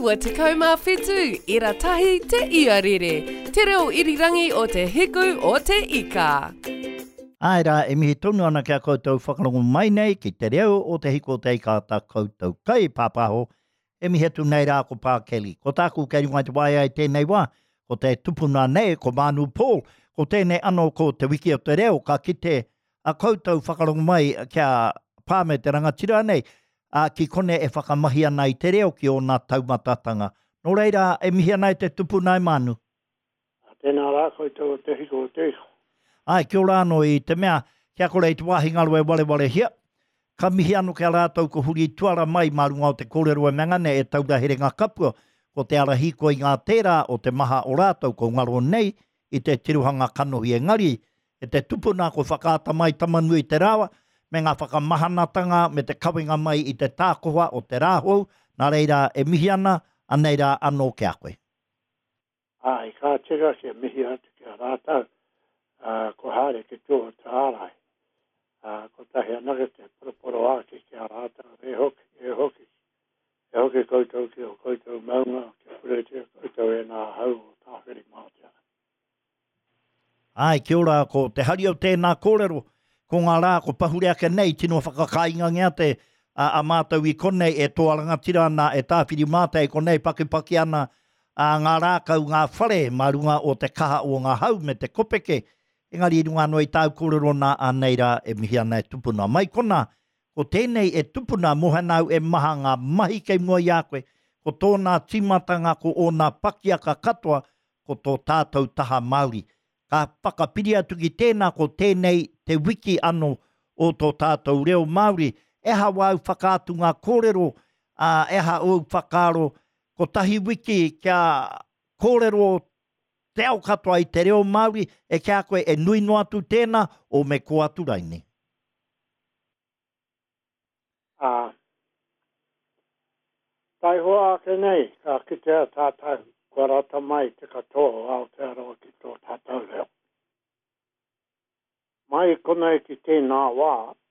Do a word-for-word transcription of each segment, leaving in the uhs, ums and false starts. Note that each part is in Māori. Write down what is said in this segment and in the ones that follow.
ua te kaumā whetū, ira tahi te iarere. Te reo irirangi o te hiku o te ika. Aira, e mihi tonu ana kia koutou whakarongo mai nei ki te reo o te hiku o te ika ta koutou kai pāpaho. E mihi tu nei rā ko Pākeli. Ko tāku kei rungai te waia i tēnei wā, ko te tupuna nei, ko Manu Paul, ko tēnei ano ko te wiki o te reo, ka kite a koutou whakarongo mai kia pāme te rangatira nei, a ki kone e whakamahi ana i te reo ki o nā taumatatanga. Nō reira, e mihi ana i te tupuna i Manu. Tēnā rā koutou o te hiku o te ika. Ai, kia ora anō i te mea, kia kore i te wāhi ngaro e wale wale hia. Ka mihi anu kia rātou ko huri tuara mai marunga o te kōrero e mangane e taura here ngā kapua, ko te arahiko i ngā tērā o te maha o rātou ko ngaro nei, i te tiruhanga kanohi e ngari, e te tupuna ko whakaata mai tamanu i te rāwa, me ngā whakamahanatanga me te kawinga mai i te tākoha o te rāhou, nā reira e mihi ana, aneira anō kia koe. Ai, ka tira kia mihi atu kia rātou. Uh, ko haere ke tō te ārai. Uh, ko tahi anake te poroporo ake ki a rātau. E hoki, e hoki. E hoki koutou ki o koutou maunga, ki puretia koutou e nā hau o tāwhiri mātia. Ai, kia ora, ko te hari o tēnā kōrero, ko ngā rā, ko pahureake nei, tino whakakainga ngea te a, a mātou i konei e tō arangatira ana, e tāwhiri māta e konei pakipaki ana, a ngā rākau ngā whare, marunga o te kaha o ngā hau me te kopeke, engari i runga noi tau kōrero nā aneira e mihi ana e tupuna. Mai kona, ko tēnei e tupuna mohanau e maha ngā mahi kei mua i a koe, ko tōnā timatanga ko o nā pakiaka katoa, ko tō tātou taha Māori. Ka whakapiri atu ki tēnā ko tēnei te wiki ano o tō tātou reo Māori, eha wau whakātu ngā kōrero, uh, eha o whakaro, ko tahi wiki kia kōrero te au katoa i te reo Māori, e kia koe e nui no atu tēnā o me ko atu raini. Ah, tai hoa ake nei, ka kitea tātou, kua rata mai te katoa au te aroa ki tō tātou reo. Mai kona e ki tēnā wā,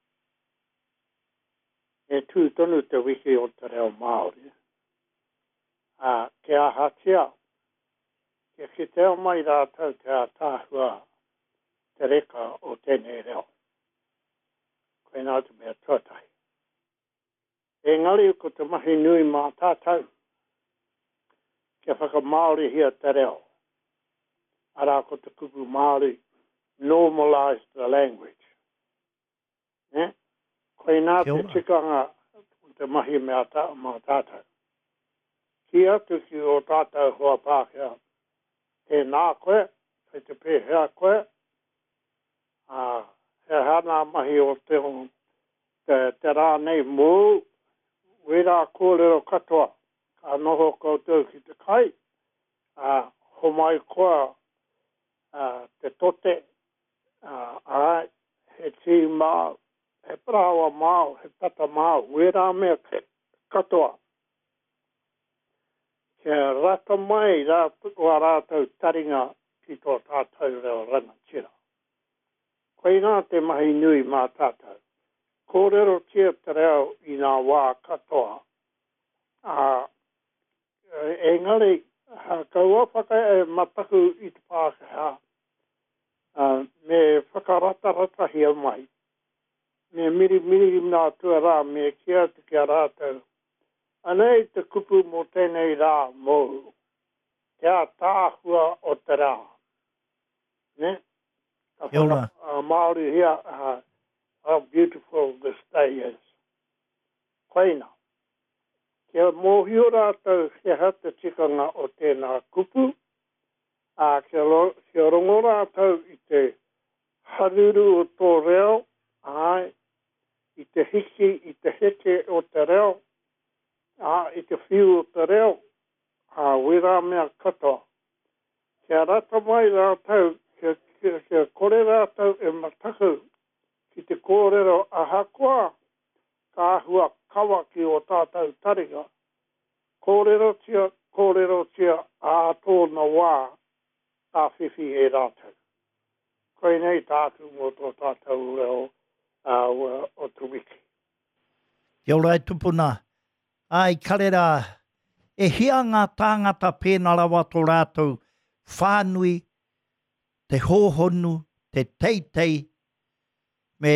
e tū tonu te wiki o te reo Māori. Ah, kia hatia, Ke ki teo mai rātou te a tāhua te reka o tēnei reo. Koe nā te mea tuatai. E ngari ko te mahi nui mā tātou. Ke whaka Māori hia te reo. Arā ko te kupu Māori normalise the language. Ne? Koe nā te tikanga te mahi mea tā, mā tātou. Ki atu ki o tātou hoa Pākehā. He nā koe, he te pēhea koe, uh, he hana mahi o te, te, te rā nei mū, wera kōrero katoa, ka noho koutou ki te kai, uh, ho mai koa uh, te tote, uh, ai, he tī māu, he prawa māu, he tata māu, wera mea katoa. Ke rata mai rā tukua rātou taringa ki tō tātou reo rangatira. Koe nā te mahi nui mā tātou. Kōrero tia te reo i nā wā katoa. Uh, e ngari, uh, kaua whaka e mataku i te Pākehā. Uh, me whakarata rata hia mai. Me miri miri nā tua rā, me kia te kia rātou. Anei te kupu mo tēnei rā mōu. Kia tāhua o te rā. Ne? Ka whaka uh, Māori hia, uh, how beautiful this day is. Koina. Kia mōhio rātou he hata tikanga o tēnā kupu. Uh, kia, lo, kia rongo rātou i te haruru o tō reo. Ai, i te hiki, i te heke o te reo. Ah, i te whiu o te reo, ah, wera mea katoa. Kia rata mai rātou, kia, kia, kia kore rātou e mataku ki te kōrero ahakoa, ka ahua kawa ki o tātou taringa. Kōrero tia, kōrero tia, a tōna wā, tā whiwhi e rātou. Koe nei tātou mō tō tātou reo uh, o tu wiki. Kia ora e tupuna. Ai, karera, e hia ngā tāngata pēnā rawa tō rātou whānui, te hōhonu, te teitei, me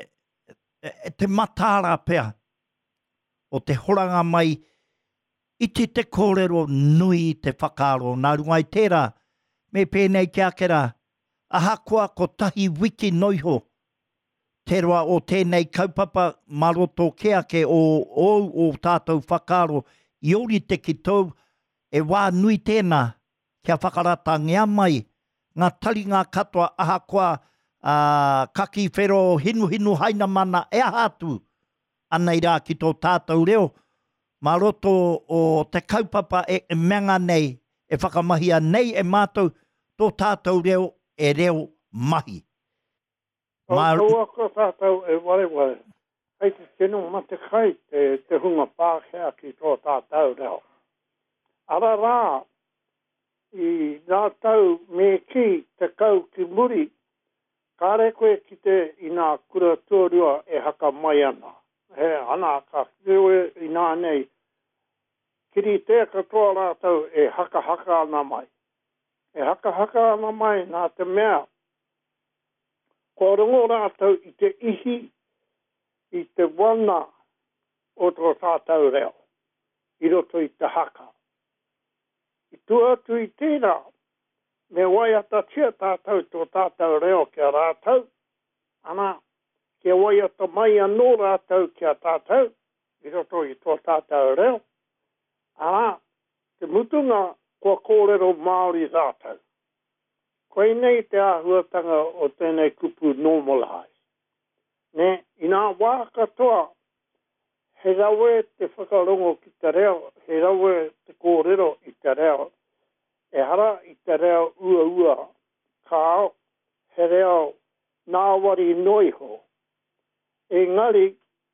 e te matāra pea o te horanga mai iti te kōrero nui te whakaaro. Nā runga i tērā, me pēnei kia kera, ahakoa ko tahi wiki noiho, te roa o tēnei kaupapa maroto kia ke o, o, o tātou whakaaro, i ori te ki tau, e wā nui tēnā, kia whakarata ngea mai, ngā tari ngā katoa ahakoa, uh, kaki whero hinu hinu haina mana e ahatu, anei rā ki tō tātou reo, maroto o te kaupapa e, e menga nei, e whakamahia nei e mātou, tō tātou reo e reo mahi. Mar... O ko tātou e ware ware. Hei te tino mate kai te, te hunga pākea ki tō tātou reo. Ara rā, i nā tau me ki te kau ki muri, kāre koe ki te i nā kura tōrua e haka mai ana. He ana ka kiwe i nā nei. Kiri te katoa rātou e haka haka ana mai. E haka haka ana mai nā te mea. Ko rongo rātou i te ihi, i te wana o tō tātou reo, i roto i te haka. I tua tu i tēnā, me wai ata tia tātou tō tātou reo kia rātou, ana, kia wai ata mai anō rātou kia tātou, i roto i tō tātou reo, ana, te mutunga kua kōrero Māori rātou. Koe nei te āhuatanga o tēnei kupu normalize. Ne, i nā wā katoa, he rawe te whakarongo ki te reo, he rawe te kōrero i te reo, e hara i te reo ua ua, kāo, he reo nāwari noiho. Engari,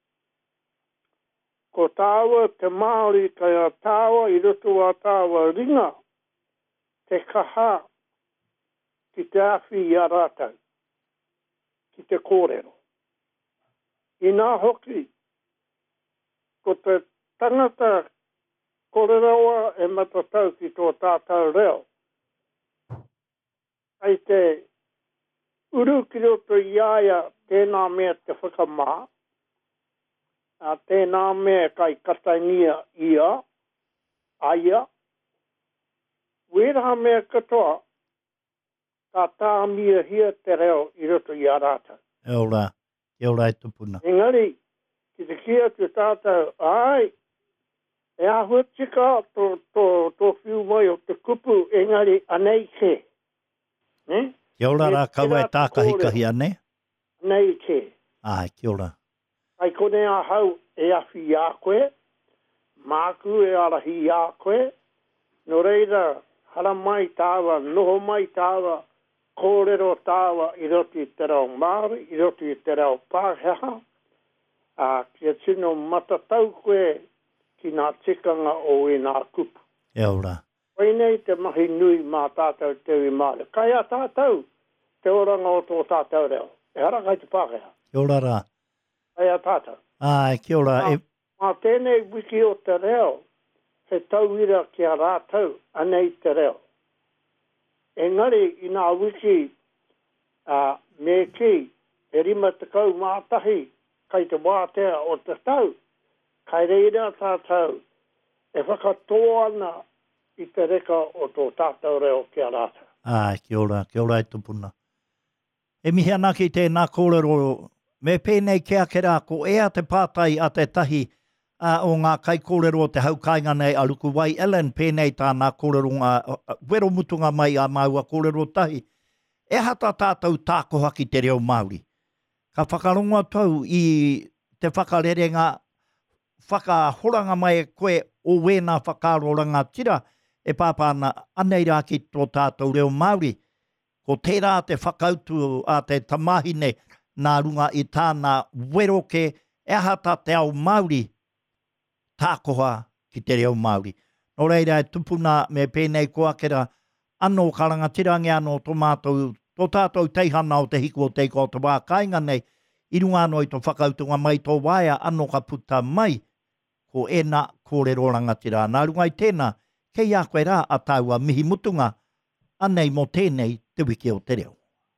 ko tāua te Māori kai a tāua i roto a tāua ringa, te kaha, ki te awhi i a rātou, ki te kōrero. I nā hoki, ko te tangata kōreroa e matatau ki tō tātou reo. Ai te uru ki roto i aia tēnā mea te whakamā, a tēnā mea kai katainia ia, aia, wera mea katoa, tā tāmia hia te reo i roto i a rātou. E ora, e ora e tupuna. Engari, ki te kia te tātou, ai, e ahua tika tō, tō, tō whiu mai o te kupu, engari, anei ke. Ne? Kia ora rā kaua e tākahi kahi ane? Anei ke. Ai, kia ora. Ai kone a hau e awhi i a koe, māku e arahi i a koe, no reira, hara mai tāwa, noho mai tāwa, kōrero tāwa i roto i te reo Māori, i roto i te reo Pākehā, a kia tino matatau koe ki nā tikanga o e nā kupu. E ora. Koe nei te mahi nui mā tātou te ui Māori. Kai a tātou, te oranga o tō tātou reo. E hara kai te Pākehā. Kia ora rā. Kai a tātou. Ai, kia ora. Mā, E... mā tēnei wiki o te reo, he tauira ki a rātou, anei te reo. Engari, i nā wiki, uh, me ki, e rima te kau mātahi, kai te wātea o te tau, kai reira tātou, e whakatoa ana i te reka o tō tātou reo ki a rātou. Ai, kia ora, kia ora e tupuna. E mihi ana ki tēnā kōrero, me pēnei kia kera, ko ea te pātai a te tahi, Uh, o ngā kai kōrero te haukainga nei a Ruku Wai Ellen, pēnei tāna kōrero ngā uh, wero mutunga mai a maua kōrero tahi, e hata tātou tākoha ki te reo Māori. Ka whakaronga tau i te whakarerenga, whakahoranga mai koe o wēnā whakaroranga tira, e pāpāna anei rā ki tō tātou reo Māori. Ko tērā te whakautu a te tamahine nā runga i tāna weroke, e hata te ao Māori, tākoha ki te reo Māori. Nō reira e tupuna me pēnei koakera anō karangatirangi anō tō mātou, tō tātou teihana o te hiku o teiko o te wā kainga nei, i runga anō i tō whakautunga mai tō waia anō ka puta mai, ko ena kōrero rangatira. Nā runga i tēnā, kei a koe rā a tāua mihi mutunga, anei mō tēnei te wiki o te reo.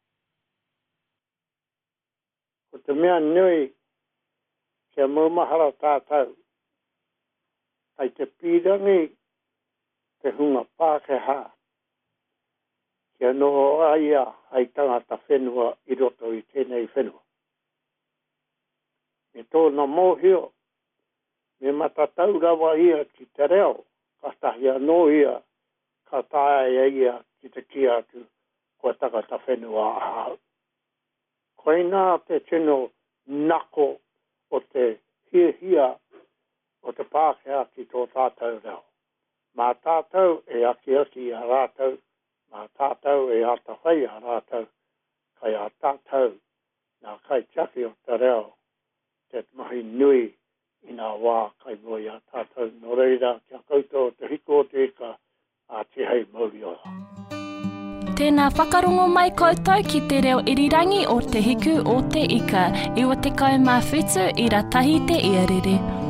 Ko te mea nui, kia maumahara tātou, ai te pīrangi, te hunga Pākehā, kia noho aia ai tangata whenua i roto i tēnei whenua. Me tōna mōhio, me matatau rawa ia ki te reo, ka tahia no ia, ka tāia ia ki te kia atu, ko tangata whenua ahau. Koe nā te tino nako o te hia-hia o te Pākehā ki tō tātou reo. Mā tātou e aki-aki a rātou, mā tātou e atawhai a rātou, kai a tātou nā kai tiaki o te reo, te mahi nui i nā wā kai moi a tātou. No reira, kia koutou te hiko te ika a te hei mauri ola. Tēnā whakarongo mai koutou ki te reo irirangi o te hiku o te ika, iwa te kaumā whetū i ratahi te iarere.